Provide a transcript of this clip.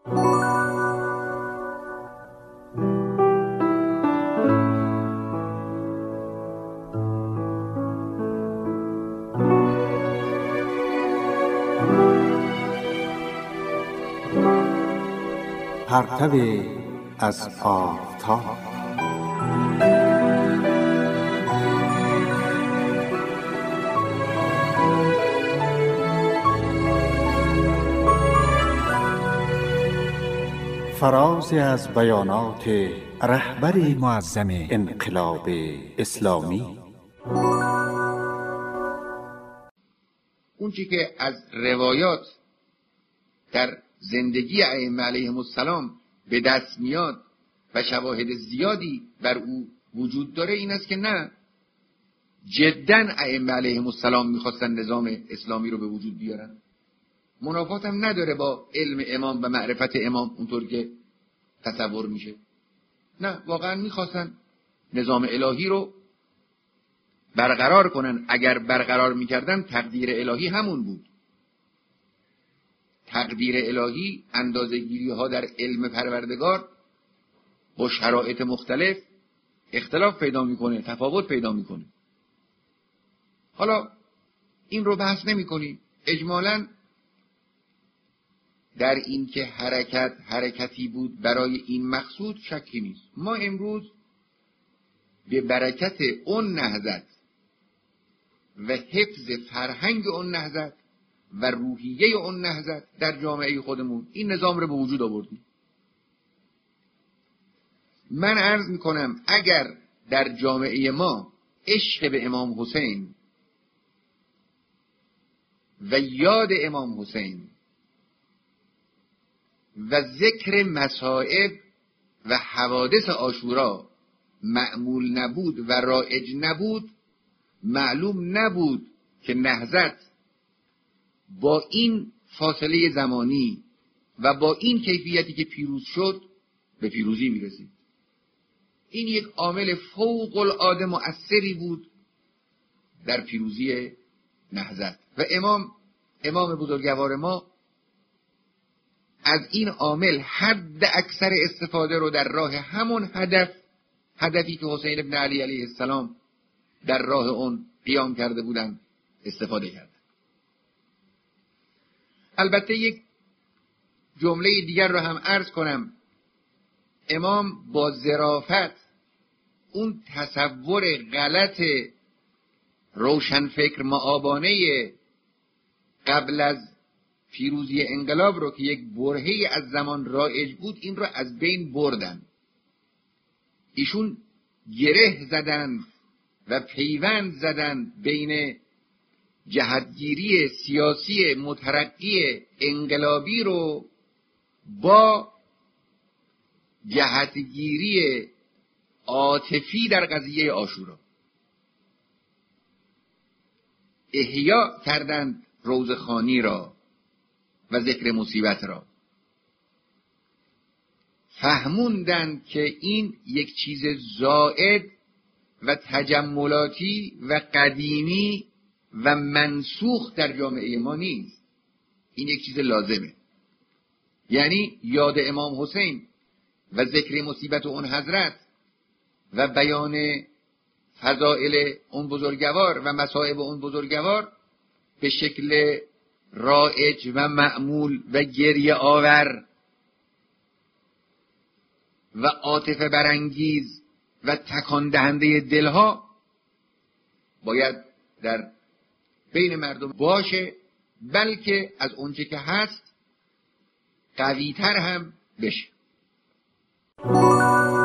پرتو از آفتاب. فرازی از بیانات رهبر معظم انقلاب اسلامی. اون چی که از روایات در زندگی ائمه علیهم السلام به دست میاد و شواهد زیادی بر او وجود داره این است که نه، جداً ائمه علیهم السلام میخواستن نظام اسلامی رو به وجود بیارن. منافات هم نداره با علم امام و معرفت امام اونطور که تصور میشه. نه، واقعا میخواستن نظام الهی رو برقرار کنن. اگر برقرار میکردن تقدیر الهی همون بود. تقدیر الهی، اندازه‌گیری ها در علم پروردگار با شرایط مختلف اختلاف پیدا میکنه، تفاوت پیدا میکنه. حالا این رو بحث نمی کنیم. اجمالاً در این که حرکتی بود برای این مقصود شکی نیست. ما امروز به برکت اون نهضت و حفظ فرهنگ اون نهضت و روحیه اون نهضت در جامعه خودمون این نظام رو به وجود آوردیم. من عرض میکنم اگر در جامعه ما عشق به امام حسین و یاد امام حسین و ذکر مصائب و حوادث عاشورا معمول نبود و رایج نبود، معلوم نبود که نهضت با این فاصله زمانی و با این کیفیتی که پیروز شد به پیروزی میرسید. این یک عامل فوق العاده مؤثری بود در پیروزی نهضت و امام بزرگوار ما از این عامل حد اکثر استفاده رو در راه همون هدفی که حسین ابن علی علیه السلام در راه اون قیام کرده بودن استفاده کردن. البته یک جمله دیگر رو هم عرض کنم. امام با ظرافت اون تصور غلط روشنفکر مآبانه قبل از پیروزی انقلاب رو که یک برهه‌ای از زمان رایج بود این رو از بین بردن. ایشون گره زدن و پیوند زدن بین جهتگیری سیاسی مترقی انقلابی رو با جهتگیری عاطفی در قضیه عاشورا. احیا کردند روزخوانی را و ذکر مصیبت را. فهموندند که این یک چیز زائد و تجملاتی و قدیمی و منسوخ در جامعه ما نیست. این یک چیز لازمه. یعنی یاد امام حسین و ذکر مصیبت اون حضرت و بیان فضائل اون بزرگوار و مصائب اون بزرگوار به شکل رایج و معمول و گریه آور و عاطفه برانگیز و تکان دهنده دلها باید در بین مردم باشه، بلکه از اونچه که هست قوی‌تر هم بشه.